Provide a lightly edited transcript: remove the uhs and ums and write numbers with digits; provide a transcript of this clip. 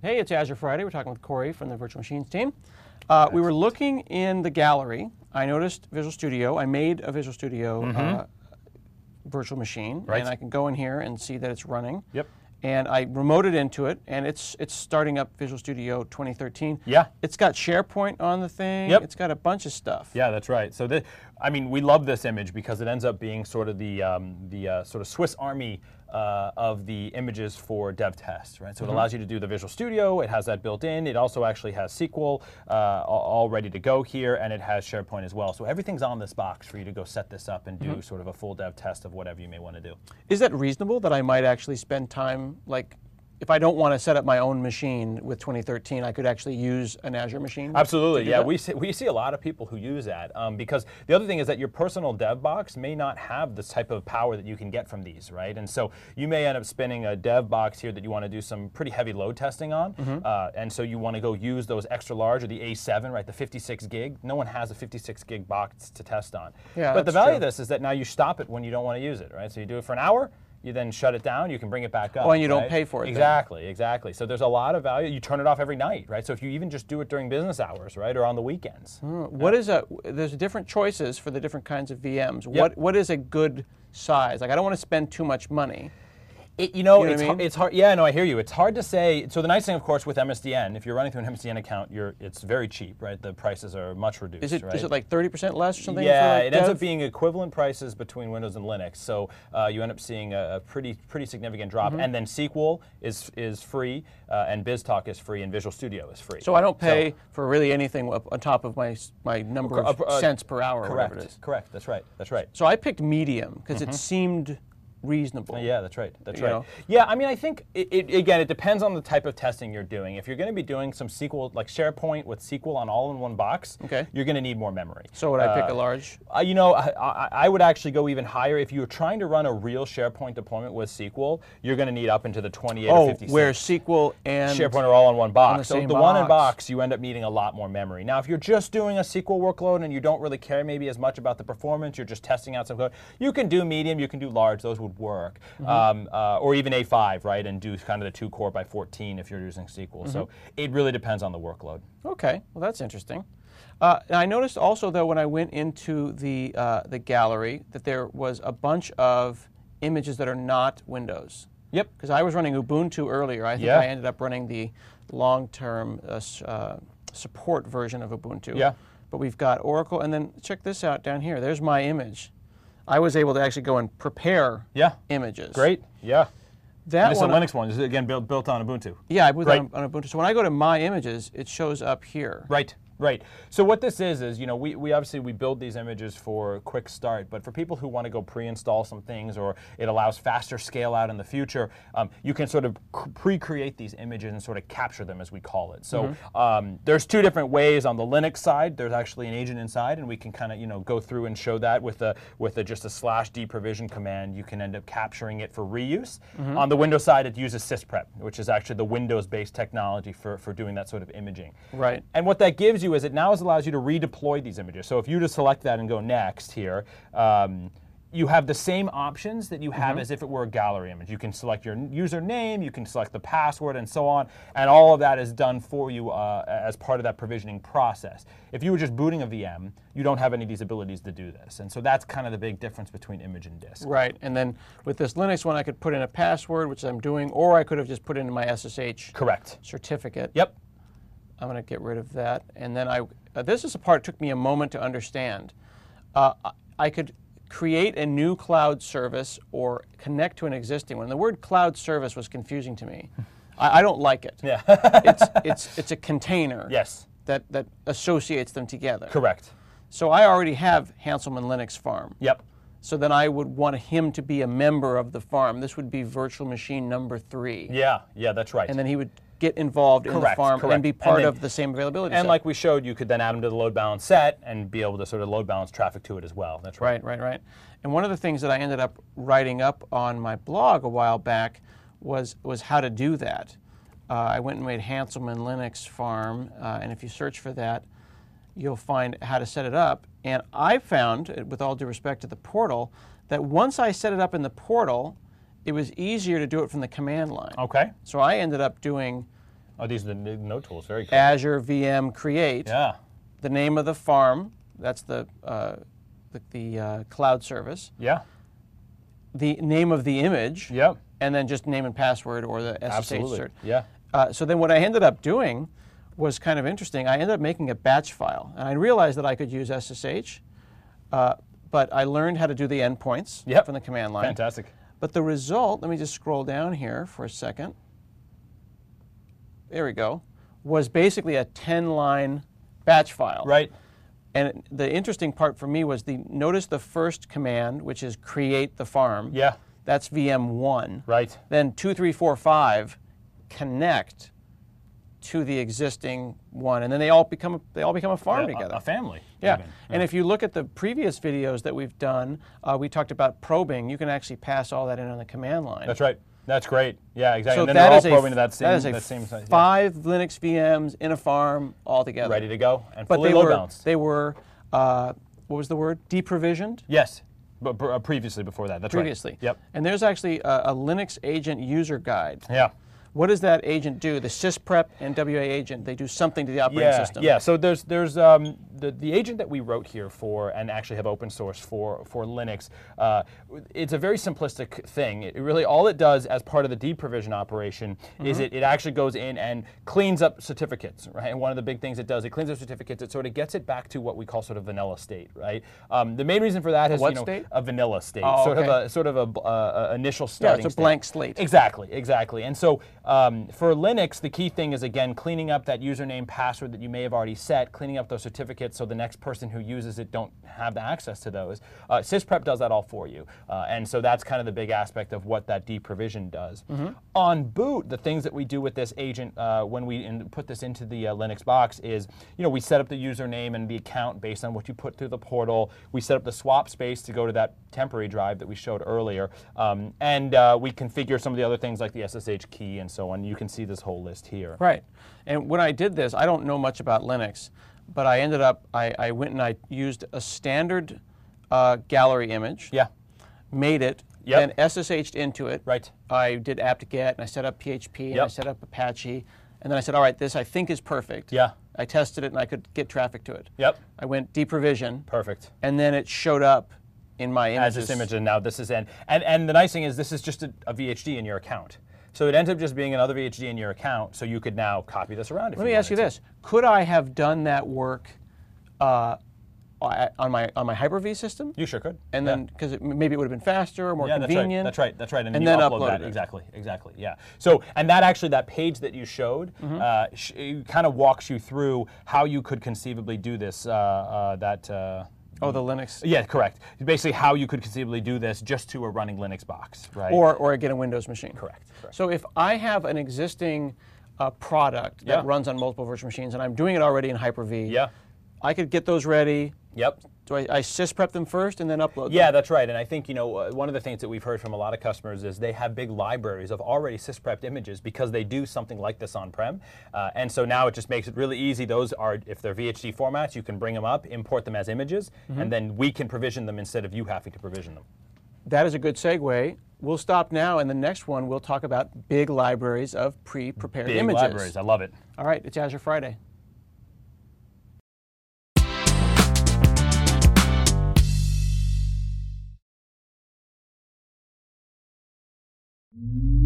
Hey, it's Azure Friday. We're talking with Corey from the Virtual Machines team. We were looking in the gallery. I noticed Visual Studio. I made a Visual Studio virtual machine, and I can go in here and see that it's running. Yep. And I remoted into it, and it's starting up Visual Studio 2013. Yeah. It's got SharePoint on the thing. Yep. It's got a bunch of stuff. Yeah, that's right. So, we love this image because it ends up being sort of the sort of Swiss Army of the images for dev test, right? So it allows you to do the Visual Studio. It has that built in. It also actually has SQL all ready to go here, and it has SharePoint as well. So everything's on this box for you to go set this up and do sort of a full dev test of whatever you may want to do. Is that reasonable that I might actually spend time, like, if I don't want to set up my own machine with 2013, I could actually use an Azure machine? Absolutely, yeah. We see a lot of people who use that because the other thing is that your personal dev box may not have this type of power that you can get from these, right? And so you may end up spinning a dev box here that you want to do some pretty heavy load testing on, and so you want to go use those extra large or the A7, right, the 56 gig. No one has a 56 gig box to test on. Yeah, but the value of this is that now you stop it when you don't want to use it, right? So you do it for an hour. You then shut it down, you can bring it back up. Oh, and you don't pay for it. Exactly. So there's a lot of value. You turn it off every night, right? So if you even just do it during business hours, right, or on the weekends. There's different choices for the different kinds of VMs. Yep. What is a good size? Like, I don't want to spend too much money. It's hard. Yeah, no, I hear you. It's hard to say. So the nice thing, of course, with MSDN, if you're running through an MSDN account, it's very cheap, right? The prices are much reduced. Is it right? like 30% less or something? Yeah, for it dev? ends up being equivalent prices between Windows and Linux. So you end up seeing a pretty significant drop. And then SQL is free, and BizTalk is free, and Visual Studio is free. So I don't pay for really anything on top of my number of cents per hour. Or whatever it is. Correct. That's right. So I picked medium because it seemed reasonable. Yeah, that's right. You know? Yeah, I think, it depends on the type of testing you're doing. If you're going to be doing some SQL, like SharePoint with SQL on all in one box, you're going to need more memory. So would I pick a large? I would actually go even higher. If you're trying to run a real SharePoint deployment with SQL, you're going to need up into the 28 or 56. Where SQL and SharePoint are all in one box. On the same so the one in box. box, you end up needing a lot more memory. Now, if you're just doing a SQL workload and you don't really care maybe as much about the performance, you're just testing out some code, you can do medium, you can do large. Those would work. Or even A5, right, and do kind of the 2 core by 14 if you're using SQL. So it really depends on the workload. Okay, well that's interesting. And I noticed also, though, when I went into the gallery, that there was a bunch of images that are not Windows. Yep. Because I was running Ubuntu earlier. I think I ended up running the long-term support version of Ubuntu. Yeah. But we've got Oracle, and then check this out down here. There's my image. I was able to actually go and prepare images. Great, yeah. That and it's a Linux one, again, built on Ubuntu. Yeah, I put that on Ubuntu. So when I go to My Images, it shows up here. Right. So what this is we obviously build these images for quick start, but for people who want to go pre-install some things, or it allows faster scale out in the future, you can sort of pre-create these images and sort of capture them, as we call it. So there's 2 different ways. On the Linux side, there's actually an agent inside, and we can kind of go through and show that with just a /d provision command. You can end up capturing it for reuse. On the Windows side, it uses SysPrep, which is actually the Windows-based technology for doing that sort of imaging. Right. And what that gives you is it now allows you to redeploy these images. So if you just select that and go next here, you have the same options that you have as if it were a gallery image. You can select your username, you can select the password, and so on, and all of that is done for you as part of that provisioning process. If you were just booting a VM, you don't have any of these abilities to do this, and so that's kind of the big difference between image and disk. Right, and then with this Linux one, I could put in a password, which I'm doing, or I could have just put in my SSH certificate. Yep. I'm going to get rid of that, and then this is a part that took me a moment to understand. I could create a new cloud service or connect to an existing one. The word cloud service was confusing to me. I don't like it. Yeah. It's a container. Yes. That associates them together. Correct. So I already have Hanselman Linux Farm. Yep. So then I would want him to be a member of the farm. This would be virtual machine number 3. Yeah, that's right. And then he would get involved in the farm and be part of the same availability set. And like we showed, you could then add them to the load balance set and be able to sort of load balance traffic to it as well. That's right. Right. And one of the things that I ended up writing up on my blog a while back was how to do that. I went and made Hanselman Linux Farm, and if you search for that, you'll find how to set it up. And I found, with all due respect to the portal, that once I set it up in the portal, it was easier to do it from the command line. Okay. So I ended up doing Oh, these are the node tools. Very cool. Azure VM Create, Yeah. the name of the farm, that's the cloud service, Yeah. the name of the image, Yep. and then just name and password or the SSH Absolutely. cert. Yeah. So then what I ended up doing was kind of interesting. I ended up making a batch file, and I realized that I could use SSH, but I learned how to do the endpoints Yep. from the command line. Fantastic. But the result, let me just scroll down here for a second. There we go. Was basically a 10-line batch file. Right. And the interesting part for me was notice the first command, which is create the farm. Yeah. That's VM1. Right. Then 2, 3, 4, 5 connect to the existing one, and then they all become a farm together. A family. Yeah. even. And if you look at the previous videos that we've done, we talked about probing. You can actually pass all that in on the command line. That's right. That's great. Yeah, exactly. So and then that they're all is probing to that that is same site. 5 Linux VMs in a farm all together. Ready to go and But fully they load were balanced. what was the word? Deprovisioned. Yes, but previously before that. That's Previously. right. Yep. And there's actually a Linux agent user guide. Yeah. What does that agent do? The sysprep and WA agent, they do something to the operating system. Yeah, so there's the agent that we wrote here for and actually have open source for Linux. It's a very simplistic thing. It really, all it does as part of the deprovision operation is it actually goes in and cleans up certificates, right? And one of the big things it does, it cleans up certificates. It sort of gets it back to what we call sort of vanilla state, right? The main reason for that is state? a vanilla state, Oh, sort of a initial starting. Yeah, it's a blank slate. Exactly. And so for Linux, the key thing is, again, cleaning up that username, password that you may have already set, cleaning up those certificates so the next person who uses it don't have the access to those. Sysprep does that all for you. And so that's kind of the big aspect of what that deprovision does. On boot, the things that we do with this agent when we put this into the Linux box is, we set up the username and the account based on what you put through the portal. We set up the swap space to go to that temporary drive that we showed earlier. And we configure some of the other things like the SSH key and so on. You can see this whole list here. Right. And when I did this, I don't know much about Linux, but I ended up, I went and I used a standard gallery image. Yeah. Made it, Yep. then SSH'd into it. Right. I did apt-get, and I set up PHP, and Yep. I set up Apache, and then I said, all right, this I think is perfect. Yeah. I tested it, and I could get traffic to it. Yep. I went deprovision, Perfect. and then it showed up in my images. As this image, and now this is in. And the nice thing is this is just a VHD in your account. So it ends up just being another VHD in your account, so you could now copy this around if Let me ask you this. Could I have done that work on my Hyper-V system? You sure could. And then, because maybe it would have been faster or more Yeah, convenient. that's right. And And you then upload uploaded that. it. Exactly. Yeah. So, and that actually, that page that you showed, it kind of walks you through how you could conceivably do this. Oh, the Linux. Yeah, correct. Basically, how you could conceivably do this just to a running Linux box, right? Or get a Windows machine. Correct. So if I have an existing product that Yeah. runs on multiple virtual machines, and I'm doing it already in Hyper-V, Yeah. I could get those ready. Yep. Do I sysprep them first and then upload them? Yeah, that's right. And I think, one of the things that we've heard from a lot of customers is they have big libraries of already sysprepped images because they do something like this on-prem. And so now it just makes it really easy. Those are, if they're VHD formats, you can bring them up, import them as images, and then we can provision them instead of you having to provision them. That is a good segue. We'll stop now, and the next one we'll talk about big libraries of pre-prepared Big images. libraries. I love it. All right, it's Azure Friday. Mm-hmm.